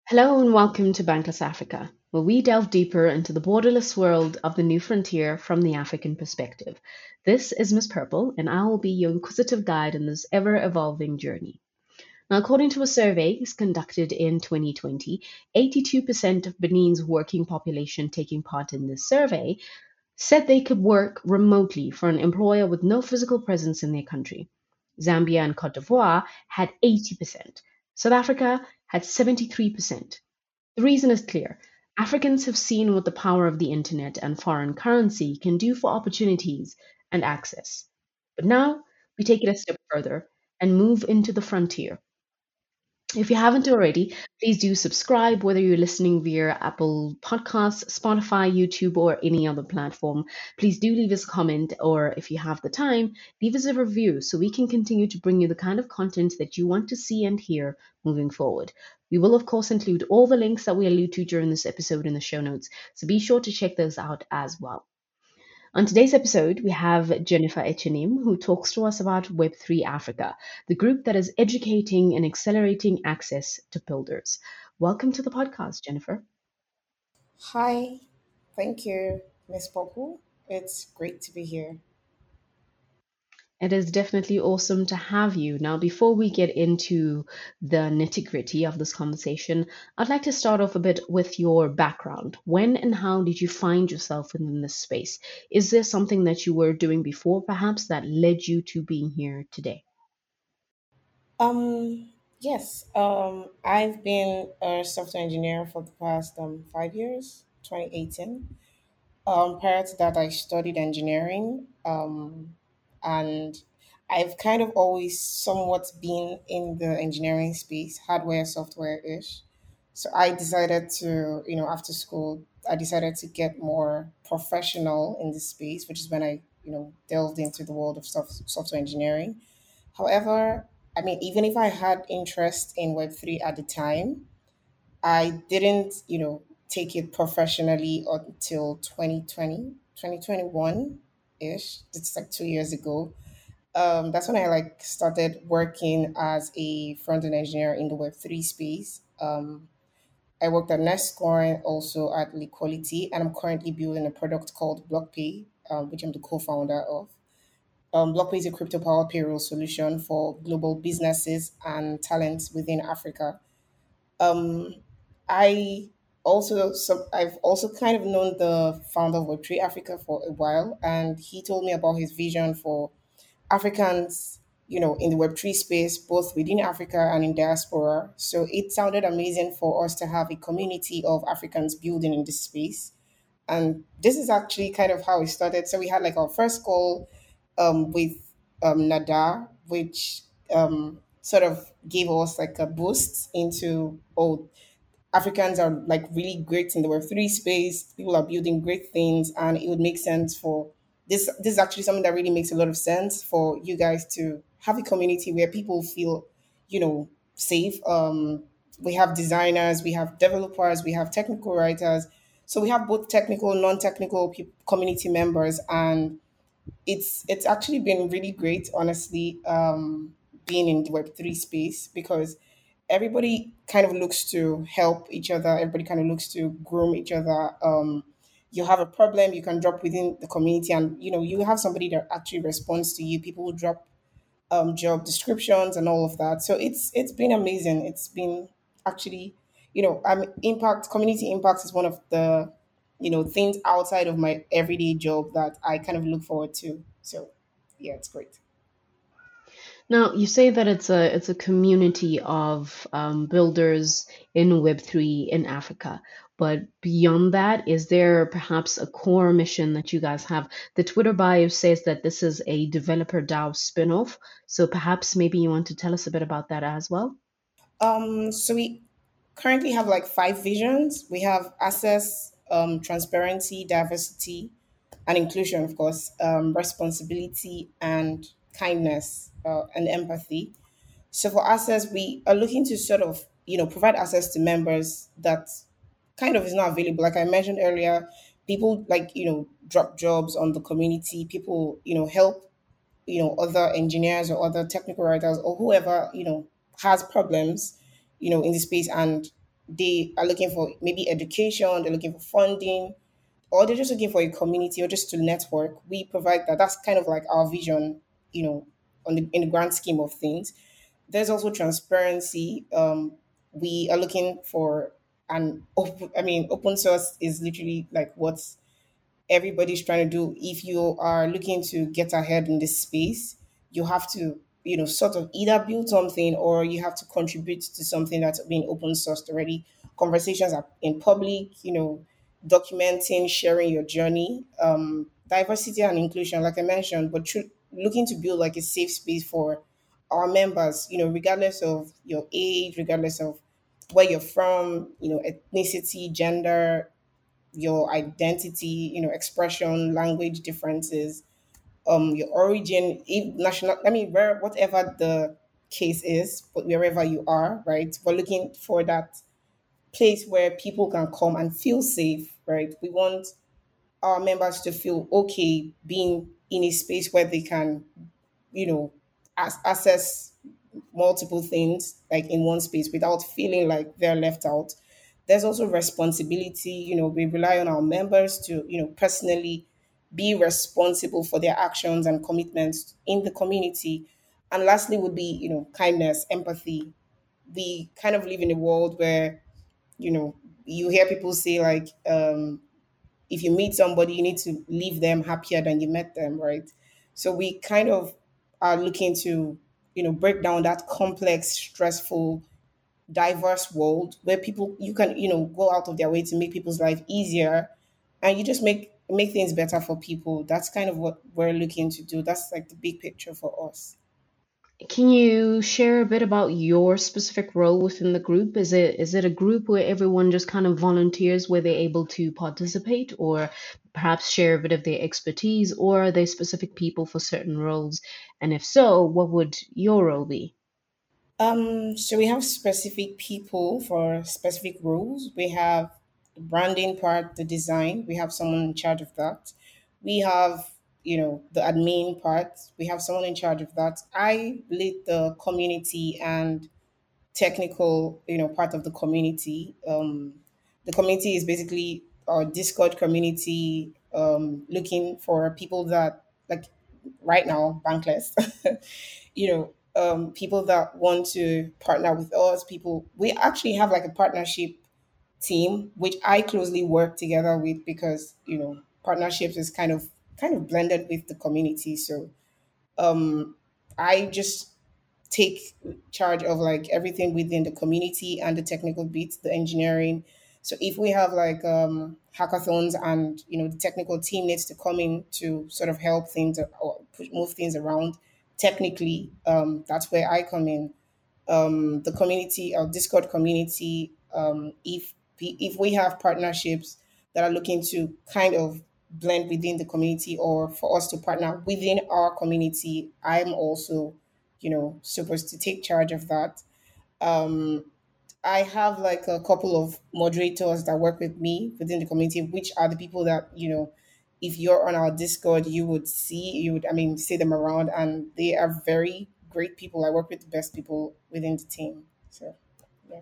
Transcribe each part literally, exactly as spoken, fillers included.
Hello and welcome to Bankless Africa, where we delve deeper into the borderless world of the new frontier from the African perspective. This is Miss Purple, and I will be your inquisitive guide in this ever evolving journey. Now, according to a survey conducted in twenty twenty, eighty-two percent of Benin's working population taking part in this survey said they could work remotely for an employer with no physical presence in their country. Zambia and Cote d'Ivoire had eighty percent. South Africa had seventy-three percent. The reason is clear. Africans have seen what the power of the internet and foreign currency can do for opportunities and access. But now we take it a step further and move into the frontier. If you haven't already, please do subscribe, whether you're listening via Apple Podcasts, Spotify, YouTube, or any other platform. Please do leave us a comment, or if you have the time, leave us a review so we can continue to bring you the kind of content that you want to see and hear moving forward. We will, of course, include all the links that we allude to during this episode in the show notes, so be sure to check those out as well. On today's episode, we have Jennifer Echenim, who talks to us about web three Africa, the group that is educating and accelerating access to builders. Welcome to the podcast, Jennifer. Hi, thank you, Miss Popu. It's great to be here. It is definitely awesome to have you. Now, before we get into the nitty gritty of this conversation, I'd like to start off a bit with your background. When and how did you find yourself within this space? Is there something that you were doing before, perhaps, that led you to being here today? Um, yes, um, I've been a software engineer for the past um, five years, twenty eighteen. Um, prior to that, I studied engineering, um, and I've kind of always somewhat been in the engineering space, hardware, software ish. So I decided to, you know, after school, I decided to get more professional in this space, which is when I, you know, delved into the world of soft, software engineering. However, I mean, even if I had interest in Web three at the time, I didn't, you know, take it professionally until twenty twenty, twenty twenty one ish. It's like two years ago. Um, that's when I like started working as a front end engineer in the Web three space. Um, I worked at Nestcoin, also at Liquidity, and I'm currently building a product called BlockPay, um, which I'm the co-founder of. Um, BlockPay is a crypto powered payroll solution for global businesses and talents within Africa. Um, I also so I've also kind of known the founder of web three Africa for a while, and he told me about his vision for Africans, you know, in the web three space, both within Africa and in diaspora. So it sounded amazing for us to have a community of Africans building in this space. And this is actually kind of how it started. So we had like our first call um, with um, Nada, which um, sort of gave us like a boost into, oh, Africans are like really great in the Web three space. People are building great things, and it would make sense for this. This is actually something that really makes a lot of sense for you guys to have a community where people feel, you know, safe. Um, we have designers, we have developers, we have technical writers. So we have both technical, non-technical pe- community members, and it's it's actually been really great, honestly, um, being in the Web three space because everybody kind of looks to help each other. Everybody kind of looks to groom each other. Um, you have a problem, you can drop within the community, and you know you have somebody that actually responds to you. People will drop um, job descriptions and all of that. So it's it's been amazing. It's been actually, you know, um, impact community impact is one of the, you know, things outside of my everyday job that I kind of look forward to. So yeah, it's great. Now, you say that it's a it's a community of um, builders in web three in Africa. But beyond that, is there perhaps a core mission that you guys have? The Twitter bio says that this is a developer DAO spin-off. So perhaps maybe you want to tell us a bit about that as well? Um, so we currently have like five visions. We have access, um, transparency, diversity, and inclusion, of course, um, responsibility and kindness uh, and empathy. So for access, we are looking to sort of, you know, provide access to members that kind of is not available. Like I mentioned earlier, people like, you know, drop jobs on the community, people, you know, help, you know, other engineers or other technical writers or whoever, you know, has problems, you know, in the space and they are looking for maybe education, they're looking for funding, or they're just looking for a community or just to network. We provide that. That's kind of like our vision, you know, on the in the grand scheme of things. There's also transparency. Um, we are looking for an open. I mean, open source is literally like what's everybody's trying to do. If you are looking to get ahead in this space, you have to, you know, sort of either build something or you have to contribute to something that's been open sourced already. Conversations are in public, you know, documenting, sharing your journey, um, diversity and inclusion, like I mentioned, but tr- looking to build like a safe space for our members, you know, regardless of your age, regardless of where you're from, you know, ethnicity, gender, your identity, you know, expression, language differences, um, your origin, if national, I mean, where, whatever the case is, but wherever you are, right? We're looking for that place where people can come and feel safe, right? We want our members to feel okay being in a space where they can, you know, as- access multiple things like in one space without feeling like they're left out. There's also responsibility. You know, we rely on our members to, you know, personally be responsible for their actions and commitments in the community. And lastly would be, you know, kindness, empathy. We kind of live in a world where, you know, you hear people say like, um, if you meet somebody, you need to leave them happier than you met them, right? So we kind of are looking to, you know, break down that complex, stressful, diverse world where people you can, you know, go out of their way to make people's life easier, and you just make make things better for people. That's kind of what we're looking to do. That's like the big picture for us. Can you share a bit about your specific role within the group? Is it is it a group where everyone just kind of volunteers where they're able to participate or perhaps share a bit of their expertise, or are they specific people for certain roles? And if so, what would your role be? Um, so we have specific people for specific roles. We have the branding part, the design. We have someone in charge of that. We have, you know, the admin part. We have someone in charge of that. I lead the community and technical, you know, part of the community. Um, the community is basically our Discord community, um, looking for people that like right now bankless, you know, um, people that want to partner with us. People we actually have like a partnership team, which I closely work together with because you know partnerships is kind of kind of blended with the community. So um, I just take charge of like everything within the community and the technical bits, the engineering. So if we have like um, hackathons and you know the technical team needs to come in to sort of help things or push, move things around technically, um, that's where I come in. Um, the community, our Discord community, um, if if we have partnerships that are looking to kind of blend within the community or for us to partner within our community, I'm also, you know, supposed to take charge of that. Um, I have like a couple of moderators that work with me within the community, which are the people that, you know, if you're on our Discord, you would see, you would, I mean, see them around, and they are very great people. I work with the best people within the team. So, yeah.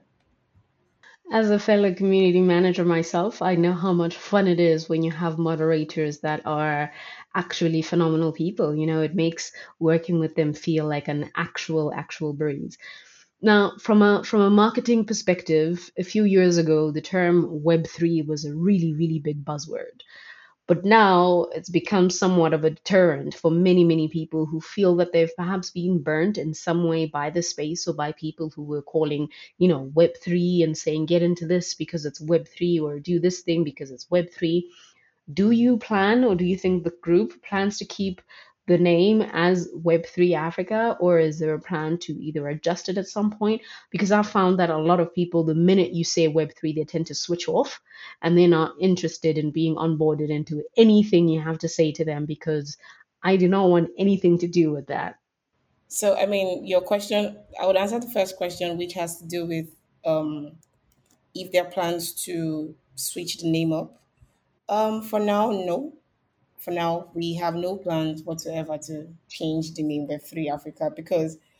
As a fellow community manager myself, I know how much fun it is when you have moderators that are actually phenomenal people. You know, it makes working with them feel like an actual, actual breeze. Now, from a from a marketing perspective, a few years ago, the term web three was a really, really big buzzword. But now it's become somewhat of a deterrent for many, many people who feel that they've perhaps been burnt in some way by the space or by people who were calling, you know, web three and saying, get into this because it's web three or do this thing because it's web three. Do you plan or do you think the group plans to keep the name as web three Africa, or is there a plan to either adjust it at some point? Because I've found that a lot of people, the minute you say web three, they tend to switch off and they're not interested in being onboarded into anything you have to say to them because I do not want anything to do with that. So, I mean, your question, I would answer the first question, which has to do with um, if there are plans to switch the name up. Um, for now, no. For now, we have no plans whatsoever to change the name web three Africa because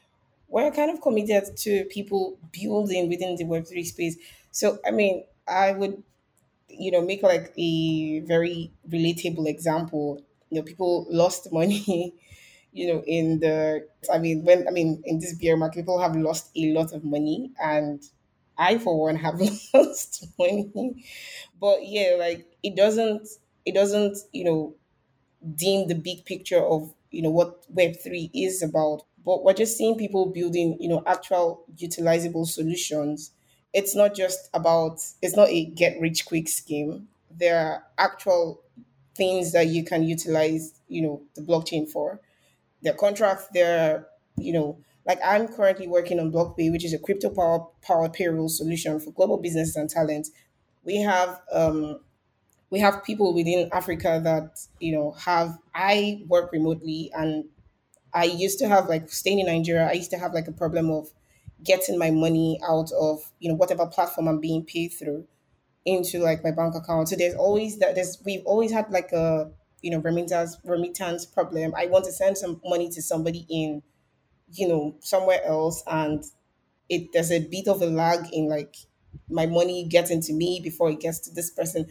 we're kind of committed to people building within the web three space. So I mean, I would, you know, make like a very relatable example. You know, people lost money, you know, in the, I mean, when, I mean, in this bear market, people have lost a lot of money, and I, for one, have lost money. But yeah, like it doesn't, it doesn't, you know, dim the big picture of, you know, what web three is about. But we're just seeing people building, you know, actual utilizable solutions. It's not just about, it's not a get rich quick scheme. There are actual things that you can utilize, you know, the blockchain for. Their contracts, their, you know, like I'm currently working on BlockPay, which is a crypto power powered payroll solution for global business and talent. We have um we have people within Africa that, you know, have, I work remotely, and I used to have, like, staying in Nigeria, I used to have like a problem of getting my money out of, you know, whatever platform I'm being paid through into like my bank account. So there's always that, there's, we've always had like a, you know, remittance remittance problem. I want to send some money to somebody in, you know, somewhere else, and it, there's a bit of a lag in like my money getting to me before it gets to this person.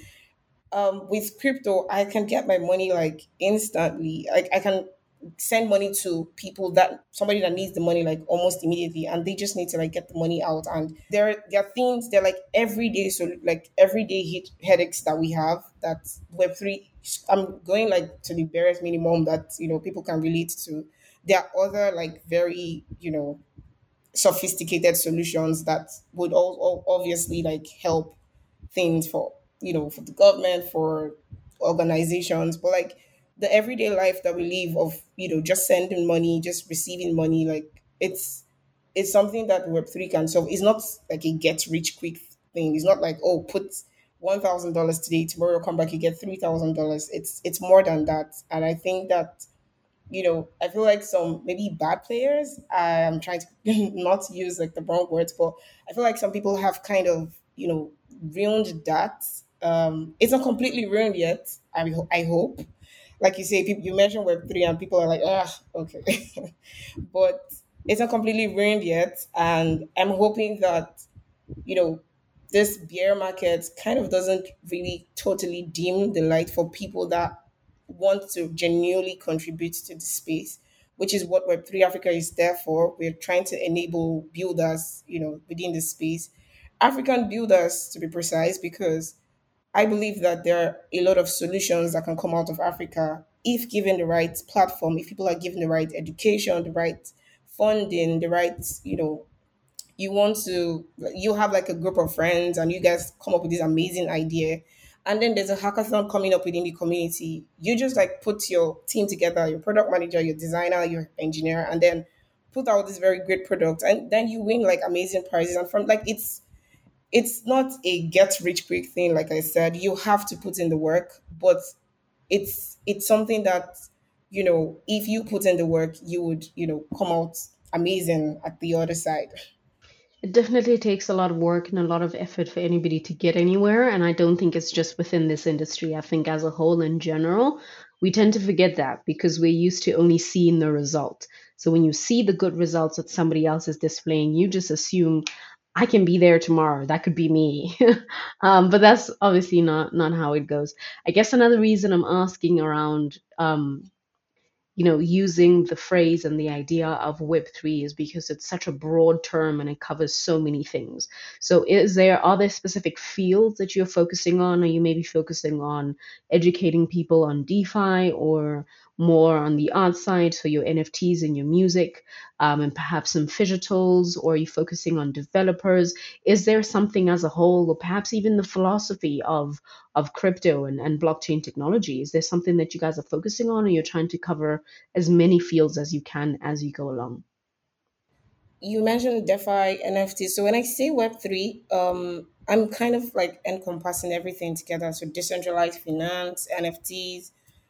Um, with crypto, I can get my money like instantly. Like I can send money to people, that somebody that needs the money like almost immediately, and they just need to like get the money out. And there, there are things, they're like everyday, so like everyday hit headaches that we have, that Web three. I'm going like to the barest minimum that, you know, people can relate to. There are other like very, you know, sophisticated solutions that would all obviously like help things for, you know, for the government, for organizations. But like the everyday life that we live of, you know, just sending money, just receiving money, like it's it's something that web three can solve. It's not like a get rich quick thing. It's not like, oh, put one thousand dollars today, tomorrow come back, you get three thousand dollars. It's it's more than that. And I think that, you know, I feel like some maybe bad players, I'm trying to not use like the wrong words, but I feel like some people have kind of, you know, ruined that. Um, it's not completely ruined yet. I, ho- I hope. Like you say, people, you mentioned Web three, and people are like, ah, okay. But it's not completely ruined yet. And I'm hoping that, you know, this bear market kind of doesn't really totally dim the light for people that want to genuinely contribute to the space, which is what web three Africa is there for. We're trying to enable builders, you know, within the space, African builders to be precise, because I believe that there are a lot of solutions that can come out of Africa if given the right platform, if people are given the right education, the right funding, the right, you know, you want to, you have like a group of friends and you guys come up with this amazing idea, and then there's a hackathon coming up within the community. You just like put your team together, your product manager, your designer, your engineer, and then put out this very great product, and then you win like amazing prizes. And from like, it's it's not a get rich quick thing. Like I said, you have to put in the work, but it's it's something that, you know, if you put in the work, you would, you know, come out amazing at the other side. It definitely takes a lot of work and a lot of effort for anybody to get anywhere. And I don't think it's just within this industry. I think as a whole, in general, we tend to forget that because we're used to only seeing the result. So when you see the good results that somebody else is displaying, you just assume I can be there tomorrow. That could be me. um, but that's obviously not not how it goes. I guess another reason I'm asking around um, you know, using the phrase and the idea of web three is because it's such a broad term and it covers so many things. So is there, are there specific fields that you're focusing on? Are you maybe focusing on educating people on DeFi or more on the art side, so your N F Ts and your music, um, and perhaps some digitals, or are you focusing on developers? Is there something as a whole, or perhaps even the philosophy of of crypto and, and blockchain technology? Is there something that you guys are focusing on, or you're trying to cover as many fields as you can as you go along? You mentioned DeFi, N F T. So when I say Web three, um, I'm kind of like encompassing everything together. So decentralized finance, N F Ts,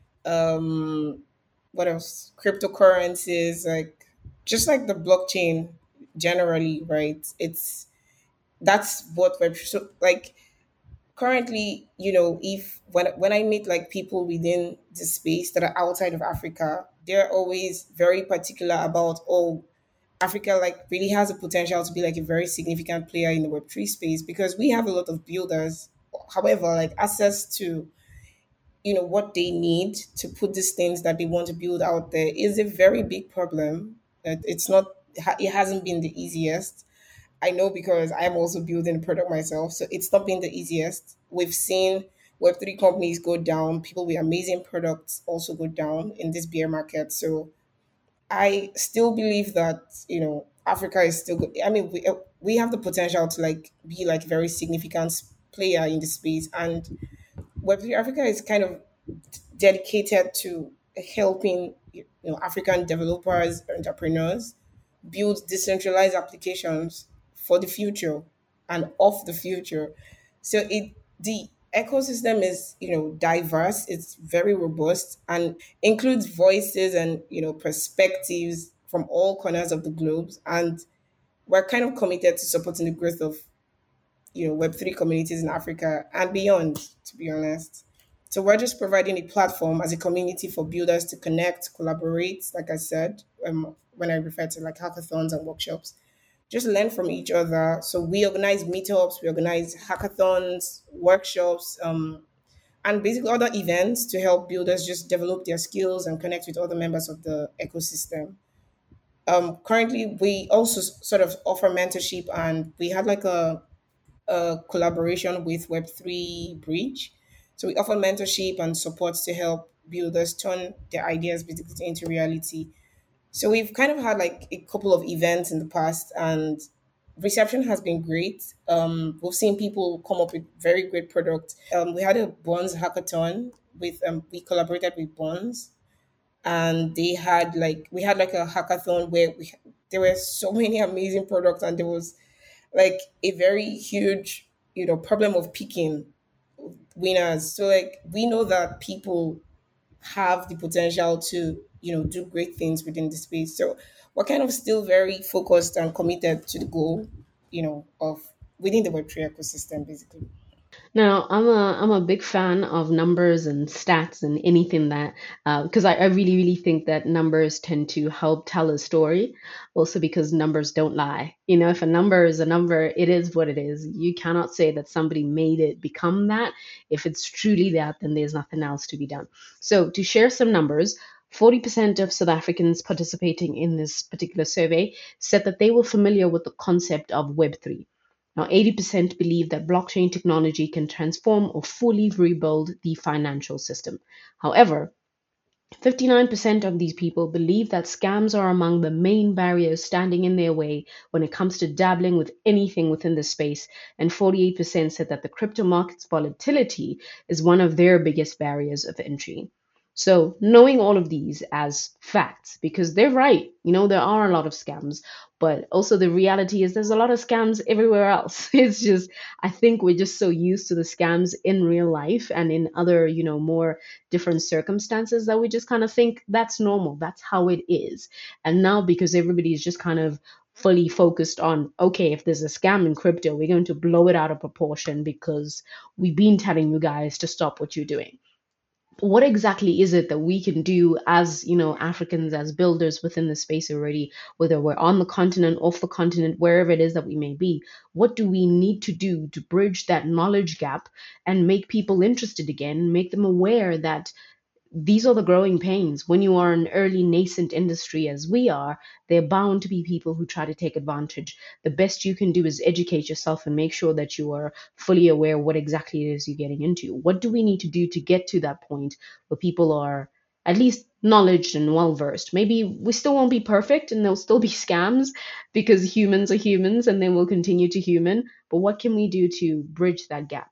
um, what else? Cryptocurrencies, like just like the blockchain generally, right? It's that's what Web. So like currently, you know, if when when I meet like people within the space that are outside of Africa, they're always very particular about, oh, Africa like really has a potential to be like a very significant player in the web three space because we have a lot of builders. However, like access to, you know, what they need to put these things that they want to build out there is a very big problem. That it's not, it hasn't been the easiest. I know because I'm also building a product myself, so it's not been the easiest. We've seen web three companies go down, people with amazing products also go down in this bear market. So I still believe that, you know, Africa is still good. I mean, we, uh, we have the potential to like be like a very significant player in the space, and web three Africa is kind of dedicated to helping, you know, African developers, entrepreneurs build decentralized applications for the future and of the future. So it the ecosystem is, you know, diverse, it's very robust and includes voices and, you know, perspectives from all corners of the globe. And we're kind of committed to supporting the growth of, you know, web three communities in Africa and beyond, to be honest. So we're just providing a platform as a community for builders to connect, collaborate, like I said, um, when I refer to like hackathons and workshops, just learn from each other. So we organize meetups, we organize hackathons, workshops, um, and basically other events to help builders just develop their skills and connect with other members of the ecosystem. Um, currently, we also s- sort of offer mentorship, and we had like a a collaboration with web three Bridge. So we offer mentorship and support to help builders turn their ideas basically into reality. So we've kind of had like a couple of events in the past, and reception has been great. Um, we've seen people come up with very great products. Um, we had a Bonds hackathon with um, we collaborated with Bonds, and they had like we had like a hackathon where we there were so many amazing products, and there was like a very huge, you know, problem of picking winners. So like we know that people have the potential to, you know, do great things within the space. So we're kind of still very focused and committed to the goal, you know, of within the web three ecosystem basically. Now, I'm a I'm a big fan of numbers and stats and anything that because I, I really really think that numbers tend to help tell a story. Also because numbers don't lie. You know, if a number is a number, it is what it is. You cannot say that somebody made it become that. If it's truly that, then there's nothing else to be done. So to share some numbers. forty percent of South Africans participating in this particular survey said that they were familiar with the concept of web three. Now, eighty percent believe that blockchain technology can transform or fully rebuild the financial system. However, fifty-nine percent of these people believe that scams are among the main barriers standing in their way when it comes to dabbling with anything within this space, and forty-eight percent said that the crypto market's volatility is one of their biggest barriers of entry. So, knowing all of these as facts, because they're right, you know, there are a lot of scams, but also the reality is there's a lot of scams everywhere else. It's just, I think we're just so used to the scams in real life and in other, you know, more different circumstances that we just kind of think that's normal, that's how it is. And now because everybody is just kind of fully focused on, okay, if there's a scam in crypto, we're going to blow it out of proportion because we've been telling you guys to stop what you're doing. What exactly is it that we can do as, you know, Africans, as builders within the space already, whether we're on the continent, off the continent, wherever it is that we may be? What do we need to do to bridge that knowledge gap and make people interested again, make them aware that these are the growing pains. When you are an early nascent industry as we are, there are bound to be people who try to take advantage. The best you can do is educate yourself and make sure that you are fully aware what exactly it is you're getting into. What do we need to do to get to that point where people are at least knowledge and well versed? Maybe we still won't be perfect and there'll still be scams because humans are humans and they will continue to human. But what can we do to bridge that gap?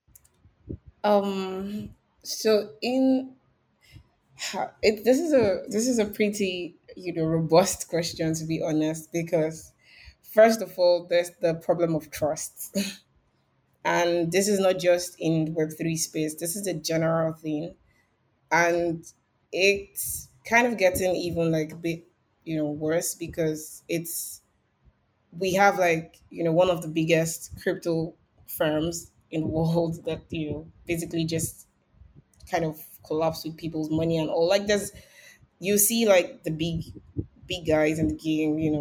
Um so in it, this is a this is a pretty, you know, robust question, to be honest, because first of all there's the problem of trust. And this is not just in web three space, this is a general thing. And it's kind of getting even like a bit, you know, worse because it's we have like, you know, one of the biggest crypto firms in the world that, you know, basically just kind of collapse with people's money and all. Like there's you see like the big big guys in the game, you know,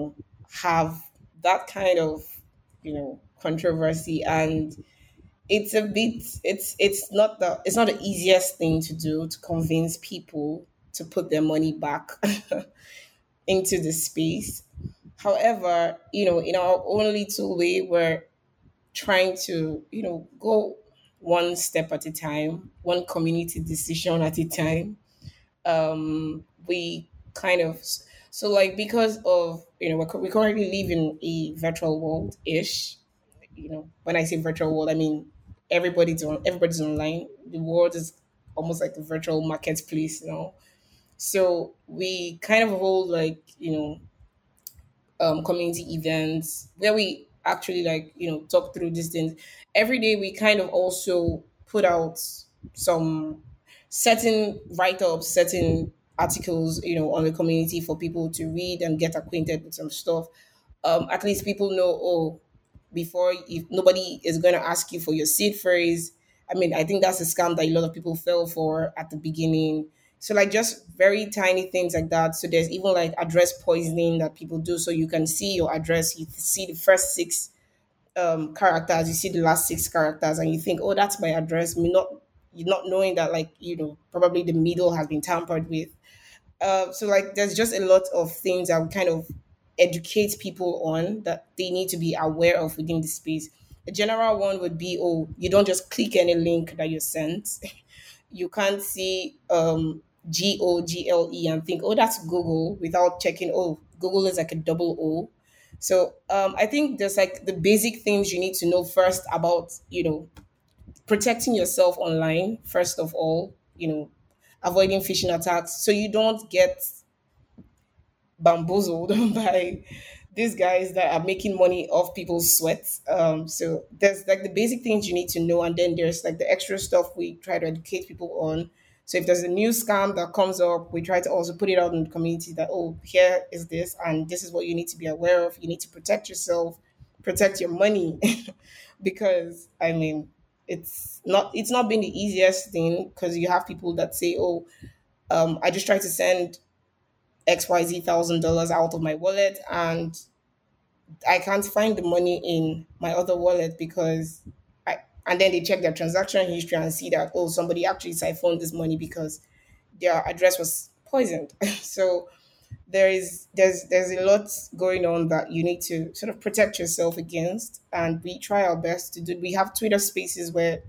have that kind of, you know, controversy, and it's a bit it's it's not the it's not the easiest thing to do to convince people to put their money back into the space. However, you know, in our own little way, we're trying to, you know, go one step at a time, one community decision at a time. Um, we kind of so like because of, you know, we're, cu- we currently live in a virtual world ish. You know, when I say virtual world, I mean everybody's on everybody's online. The world is almost like a virtual marketplace, you know. So we kind of hold like, you know, um, community events where we actually like, you know, talk through these things every day. We kind of also put out some certain write-ups, certain articles, you know, on the community for people to read and get acquainted with some stuff. Um, at least people know, oh, before, if nobody is going to ask you for your seed phrase. I mean, I think that's a scam that a lot of people fell for at the beginning. So like just very tiny things like that. So there's even like address poisoning that people do. So you can see your address, you see the first six um characters, you see the last six characters, and you think, oh, that's my address. Me not you not knowing that, like, you know, probably the middle has been tampered with. Uh, so like there's just a lot of things that would kind of educate people on that they need to be aware of within the space. A general one would be, oh, you don't just click any link that you're sent. You can't see um G O G L E and think, oh, that's Google, without checking, oh, Google is like a double O. So um, I think there's like the basic things you need to know first about, you know, protecting yourself online, first of all, you know, avoiding phishing attacks so you don't get bamboozled by these guys that are making money off people's sweat. Um, so there's like the basic things you need to know, and then there's like the extra stuff we try to educate people on. So if there's a new scam that comes up, we try to also put it out in the community that, oh, here is this, and this is what you need to be aware of. You need to protect yourself, protect your money, because I mean, it's not it's not been the easiest thing, because you have people that say, oh, um, I just try to send X Y Z thousand dollars out of my wallet, and I can't find the money in my other wallet because I, and then they check their transaction history and see that, oh, somebody actually siphoned this money because their address was poisoned. So there is there's there's a lot going on that you need to sort of protect yourself against, and we try our best to do. We have Twitter spaces where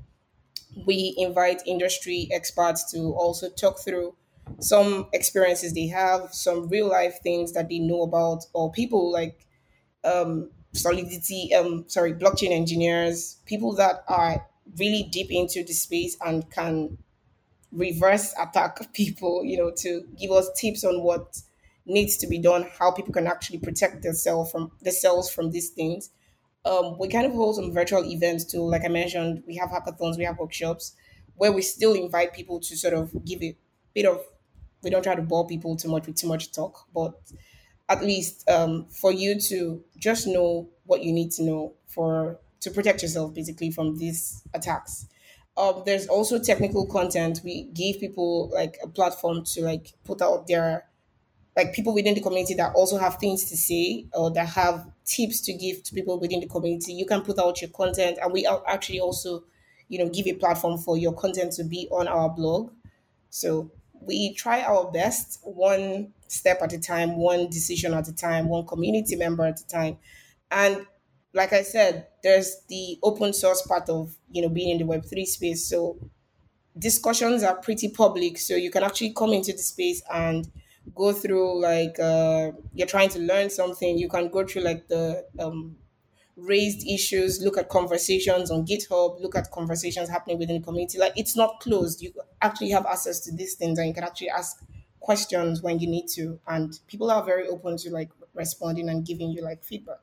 we invite industry experts to also talk through some experiences they have, some real life things that they know about, or people like um, solidity, um, sorry, blockchain engineers, people that are really deep into the space and can reverse attack people, you know, to give us tips on what needs to be done, how people can actually protect themselves from themselves from these things. Um, we kind of hold some virtual events too. Like I mentioned, we have hackathons, we have workshops where we still invite people to sort of give a bit of. We don't try to bore people too much with too much talk, but at least um, for you to just know what you need to know for to protect yourself basically from these attacks. Um, there's also technical content. We give people like a platform to like put out their like people within the community that also have things to say or that have tips to give to people within the community. You can put out your content, and we are actually also, you know, give a platform for your content to be on our blog. So we try our best, one step at a time, one decision at a time, one community member at a time. And like I said, there's the open source part of, you know, being in the web three space. So discussions are pretty public, so you can actually come into the space and go through like uh, you're trying to learn something. You can go through like the um, raised issues, look at conversations on GitHub, look at conversations happening within the community. Like it's not closed. You actually have access to these things, and you can actually ask questions when you need to, and people are very open to like responding and giving you like feedback.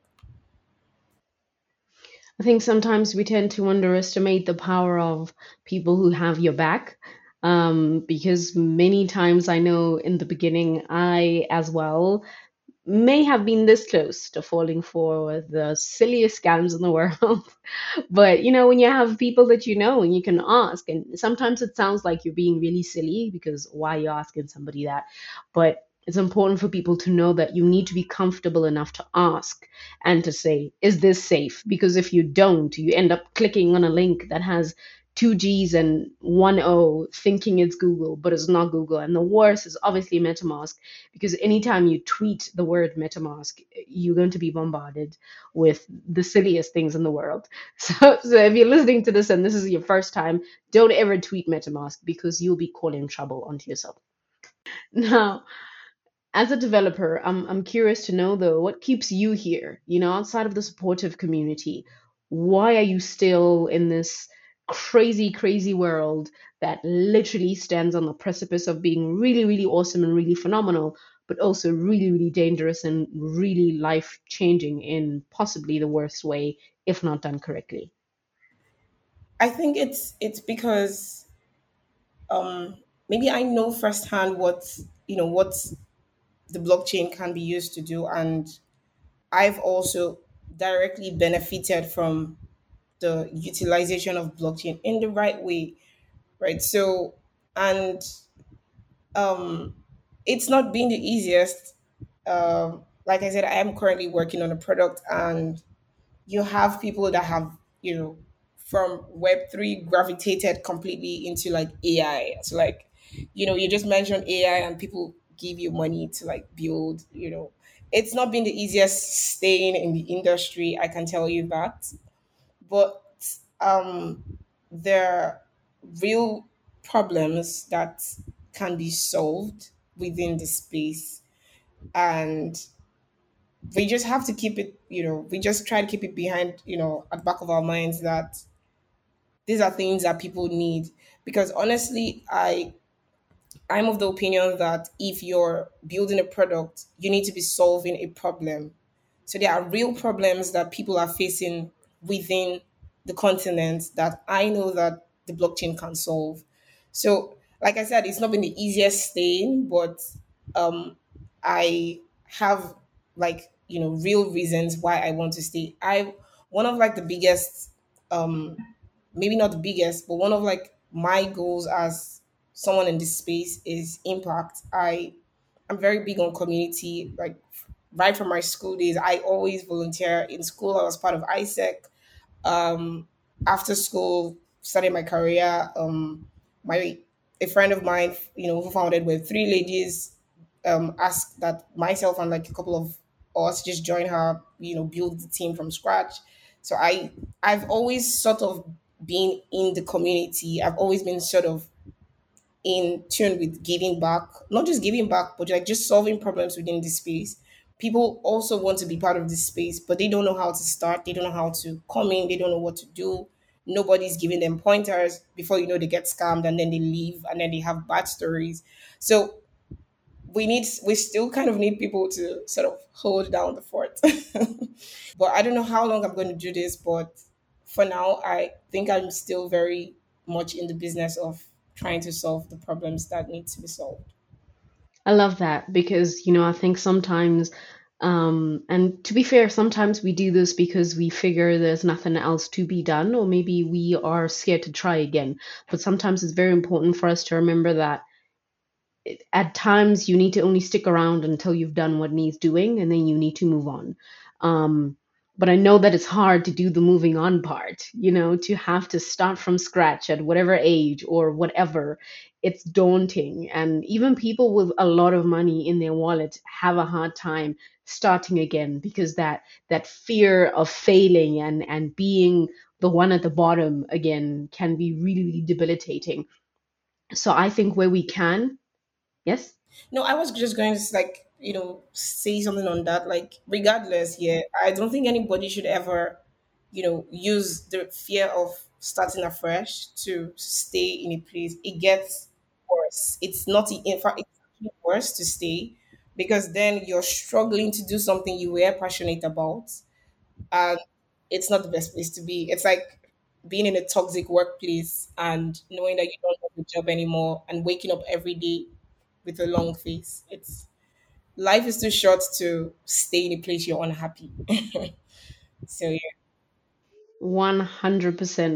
I think sometimes we tend to underestimate the power of people who have your back. Um, because many times I know in the beginning, I as well may have been this close to falling for the silliest scams in the world. But you know, when you have people that you know and you can ask, and sometimes it sounds like you're being really silly because why are you asking somebody that? But it's important for people to know that you need to be comfortable enough to ask and to say, is this safe? Because if you don't, you end up clicking on a link that has two G's and one O, thinking it's Google, but it's not Google. And the worst is obviously MetaMask, because anytime you tweet the word MetaMask, you're going to be bombarded with the silliest things in the world. So, so if you're listening to this and this is your first time, don't ever tweet MetaMask because you'll be calling trouble onto yourself. Now, as a developer, I'm I'm curious to know though, what keeps you here? You know, outside of the supportive community, why are you still in this crazy, crazy world that literally stands on the precipice of being really, really awesome and really phenomenal, but also really, really dangerous and really life changing in possibly the worst way if not done correctly? I think it's it's because um, maybe I know firsthand what you know what the blockchain can be used to do, and I've also directly benefited from the utilization of blockchain in the right way, right? So, and um, it's not been the easiest. Um, like I said, I am currently working on a product, and you have people that have, you know, from Web three gravitated completely into like A I. So like, you know, you just mentioned A I and people give you money to like build, you know. It's not been the easiest staying in the industry, I can tell you that. But um there are real problems that can be solved within the space, and we just have to keep it, you know, we just try to keep it behind, you know, at the back of our minds that these are things that people need. Because honestly, I I'm of the opinion that if you're building a product, you need to be solving a problem. So there are real problems that people are facing within the continent that I know that the blockchain can solve. So, like I said, it's not been the easiest thing, but um, I have like you know real reasons why I want to stay. I one of like the biggest um, maybe not the biggest, but one of like my goals as someone in this space is impact. I I'm very big on community. Like right from my school days, I always volunteer in school. I was part of I S E C. Um, After school, starting my career, um, my a friend of mine, you know, who founded with three ladies, um, asked that myself and like a couple of us just join her, you know, build the team from scratch. So I I've always sort of been in the community. I've always been sort of in tune with giving back, not just giving back, but like just solving problems within this space. People also want to be part of this space, but they don't know how to start. They don't know how to come in. They don't know what to do. Nobody's giving them pointers. Before you know, they get scammed and then they leave and then they have bad stories. So we need, we still kind of need people to sort of hold down the fort. But I don't know how long I'm going to do this, but for now, I think I'm still very much in the business of trying to solve the problems that need to be solved. I love that because, you know, I think sometimes, um, and to be fair, sometimes we do this because we figure there's nothing else to be done, or maybe we are scared to try again. But sometimes it's very important for us to remember that at times you need to only stick around until you've done what needs doing and then you need to move on. um, but I know that it's hard to do the moving on part, you know, to have to start from scratch at whatever age or whatever. It's daunting, and even people with a lot of money in their wallet have a hard time starting again because that that fear of failing and and being the one at the bottom again can be really, really debilitating. So I think where we can. Yes. No, I was just going to like, you know, say something on that. Like, regardless, yeah, I don't think anybody should ever, you know, use the fear of starting afresh to stay in a place. It gets worse. It's not, in fact, it's actually worse to stay because then you're struggling to do something you were passionate about. And it's not the best place to be. It's like being in a toxic workplace and knowing that you don't have the job anymore and waking up every day with a long face. It's life is too short to stay in a place you're unhappy. So yeah. one hundred percent.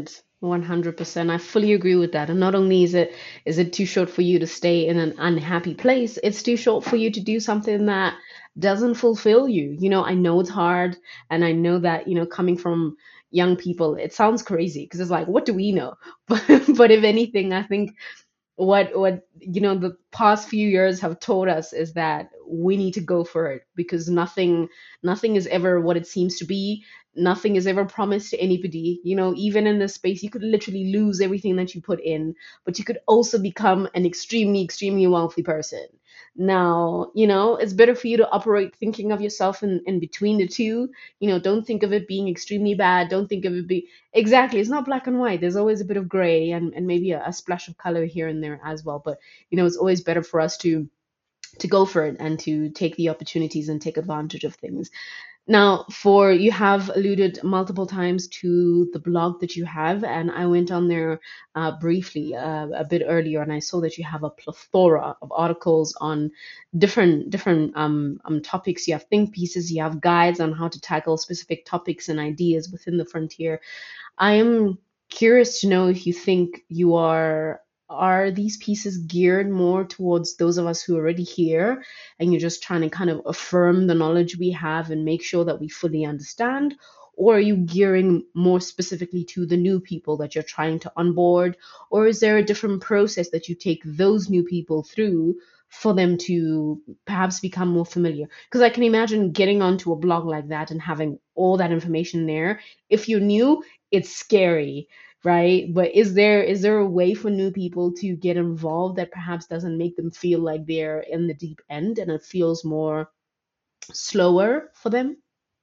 one hundred percent. I fully agree with that. And not only is it is it too short for you to stay in an unhappy place, it's too short for you to do something that doesn't fulfill you. You know, I know it's hard, and I know that, you know, coming from young people, it sounds crazy because it's like, what do we know? But but if anything, I think what what you know the past few years have taught us is that we need to go for it, because nothing nothing is ever what it seems to be. Nothing is ever promised to anybody. You know, even in this space, you could literally lose everything that you put in, but you could also become an extremely extremely wealthy person. Now, you know, it's better for you to operate thinking of yourself in, in between the two. You know, don't think of it being extremely bad, don't think of it being exactly, it's not black and white. There's always a bit of gray, and, and maybe a, a splash of color here and there as well. But you know, it's always better for us to to go for it and to take the opportunities and take advantage of things. Now, for you have alluded multiple times to the blog that you have, and I went on there uh, briefly uh, a bit earlier, and I saw that you have a plethora of articles on different different um, um, topics. You have think pieces, you have guides on how to tackle specific topics and ideas within the frontier. I am curious to know if you think you are are these pieces geared more towards those of us who are already here, and you're just trying to kind of affirm the knowledge we have and make sure that we fully understand, or are you gearing more specifically to the new people that you're trying to onboard, or is there a different process that you take those new people through for them to perhaps become more familiar? Because I can imagine getting onto a blog like that and having all that information there. If you're new, it's scary, right? But is there is there a way for new people to get involved that perhaps doesn't make them feel like they're in the deep end, and it feels more slower for them?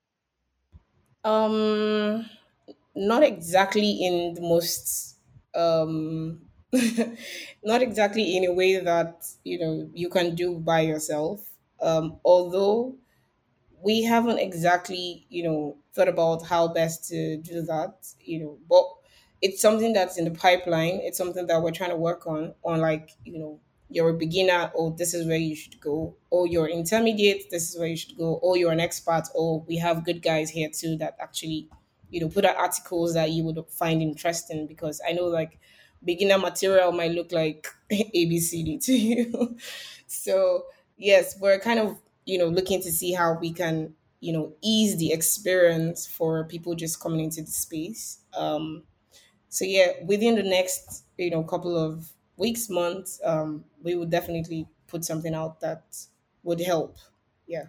Um, Not exactly in the most um not exactly in a way that you know you can do by yourself. Um, although we haven't exactly you know thought about how best to do that, you know but it's something that's in the pipeline. It's something that we're trying to work on on like you know you're a beginner, or this is where you should go, or you're intermediate, this is where you should go, or you're an expert, or we have good guys here too that actually you know put out articles that you would find interesting, because I know like beginner material might look like A B C D to you. So yes, we're kind of you know looking to see how we can you know ease the experience for people just coming into the space. Um so yeah, within the next you know couple of weeks, months, um we will definitely put something out that would help. Yeah.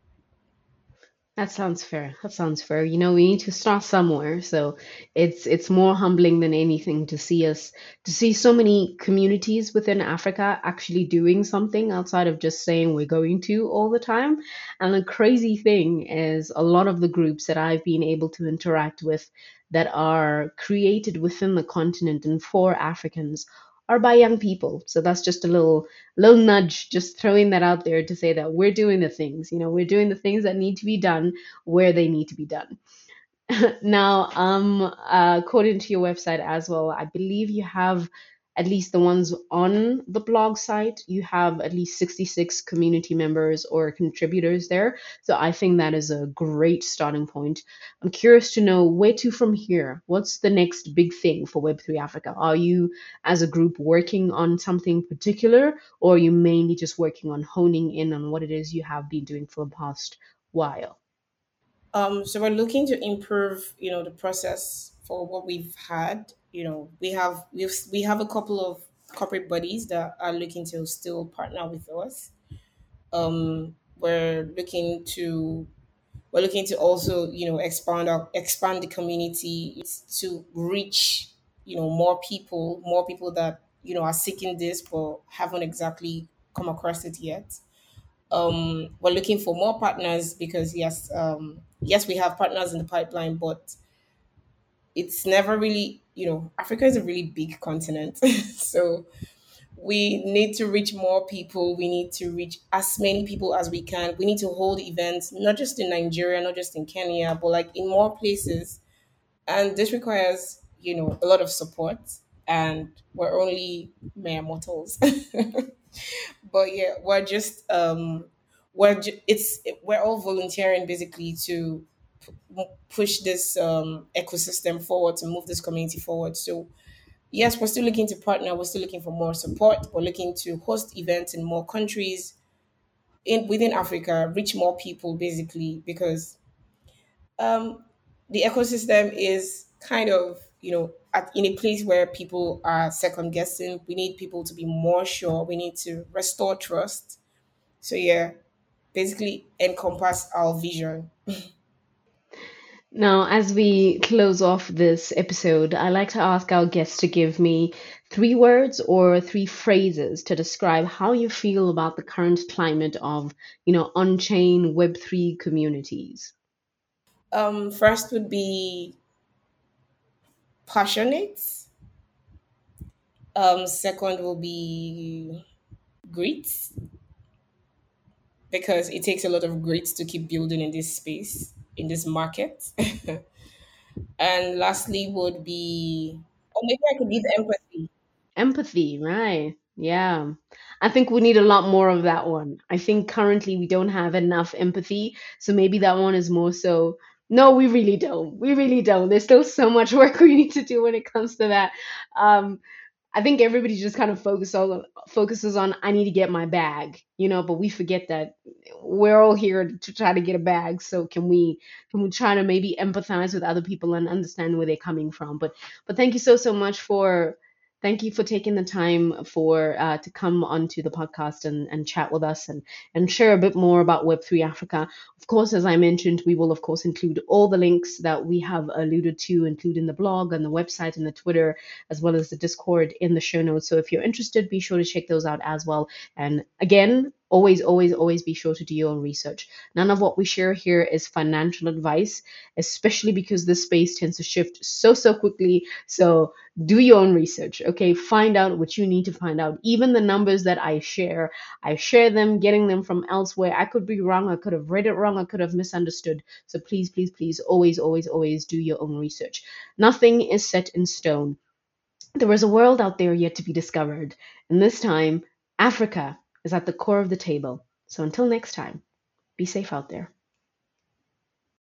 That sounds fair. That sounds fair. You know, we need to start somewhere. So it's it's more humbling than anything to see us to see so many communities within Africa actually doing something outside of just saying we're going to all the time. And the crazy thing is a lot of the groups that I've been able to interact with that are created within the continent and for Africans are by young people. So that's just a little little nudge, just throwing that out there to say that we're doing the things, you know, we're doing the things that need to be done where they need to be done. Now, um, uh, according to your website as well, I believe you have at least the ones on the blog site, you have at least sixty-six community members or contributors there. So I think that is a great starting point. I'm curious to know where to from here. What's the next big thing for web three Africa? Are you, as a group, working on something particular, or are you mainly just working on honing in on what it is you have been doing for the past while? Um so we're looking to improve you know the process for what we've had. You know we have we've we have a couple of corporate bodies that are looking to still partner with us. um we're looking to we're looking to also you know expand our expand the community to reach you know more people, more people that you know are seeking this but haven't exactly come across it yet. Um we're looking for more partners because yes, um yes, we have partners in the pipeline, but it's never really, you know Africa is a really big continent. So we need to reach more people. We need to reach as many people as we can. We need to hold events, not just in Nigeria, not just in Kenya, but like in more places. And this requires, you know, a lot of support. And we're only mere mortals. But yeah, we're just um, we're ju- it's we're all volunteering basically to m- push this um, ecosystem forward, to move this community forward. So yes, we're still looking to partner. We're still looking for more support. We're looking to host events in more countries in within Africa, reach more people basically, because um, the ecosystem is kind of, you know, at, in a place where people are second guessing. We need people to be more sure. We need to restore trust. So yeah, basically encompass our vision. Now, as we close off this episode, I like to ask our guests to give me three words or three phrases to describe how you feel about the current climate of, you know, on-chain Web three communities. Um, first would be passionate. Um, second will be grit, because it takes a lot of grit to keep building in this space, in this market. And lastly would be, or maybe I could leave empathy. Empathy, right? Yeah. I think we need a lot more of that one. I think currently we don't have enough empathy. So maybe that one is more so. No, we really don't. We really don't. There's still so much work we need to do when it comes to that. Um, I think everybody just kind of focus on focuses on I need to get my bag, you know, but we forget that we're all here to try to get a bag. So can we can we try to maybe empathize with other people and understand where they're coming from? But but thank you so so much for thank you for taking the time for uh, to come onto the podcast and, and chat with us and and share a bit more about Web three Africa. Of course, as I mentioned, we will of course include all the links that we have alluded to, including the blog and the website and the Twitter as well as the Discord in the show notes. So if you're interested, be sure to check those out as well. And again, always, always, always be sure to do your own research. None of what we share here is financial advice, especially because this space tends to shift so, so quickly. So do your own research, okay? Find out what you need to find out. Even the numbers that I share, I share them, getting them from elsewhere. I could be wrong. I could have read it wrong. I could have misunderstood. So please, please, please, always, always, always do your own research. Nothing is set in stone. There is a world out there yet to be discovered, and this time, Africa is at the core of the table. So until next time, be safe out there.